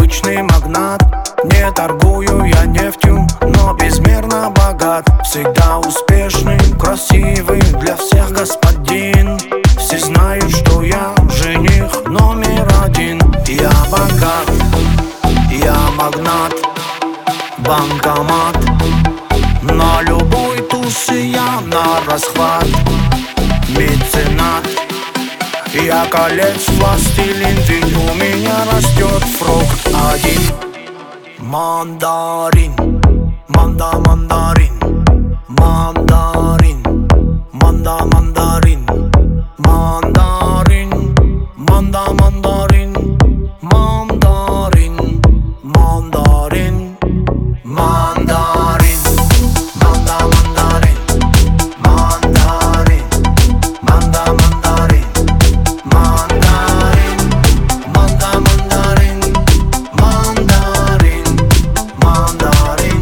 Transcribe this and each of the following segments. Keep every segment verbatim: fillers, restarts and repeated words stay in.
обычный магнат. Не торгую я нефтью, но безмерно богат. Всегда успешный, красивый, для всех господин. Все знают, что я жених номер один. Я богат, я магнат, банкомат. На любой тусе я на расхват. Меценат, я колец, властелин, ведь у меня растет фрукт один. Мандарин, манда мандарин, мандарин, манда мандарин, мандарин, манда мандарин, мандарин, мандарин, мандарин, манда мандарин, мандарин, манда мандарин, мандарин, манда мандарин, мандарин, мандарин.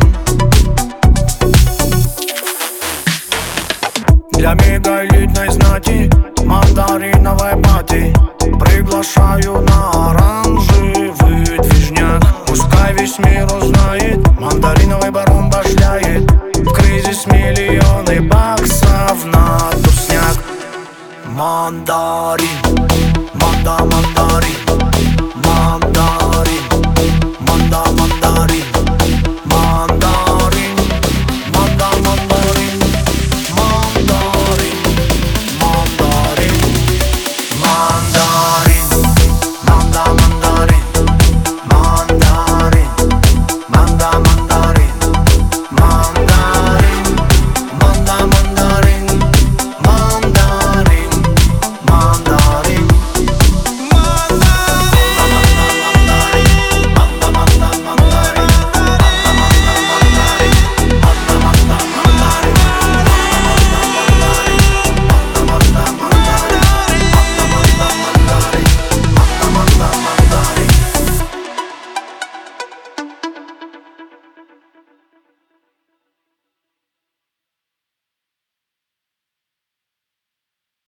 Для мегаэлитной знати мандариновой пати приглашаю на оранжевый движняк. Пускай весь мир узнает, мандариновый барон башляет. В кризис миллионы баксов на тусняк. Мандарин.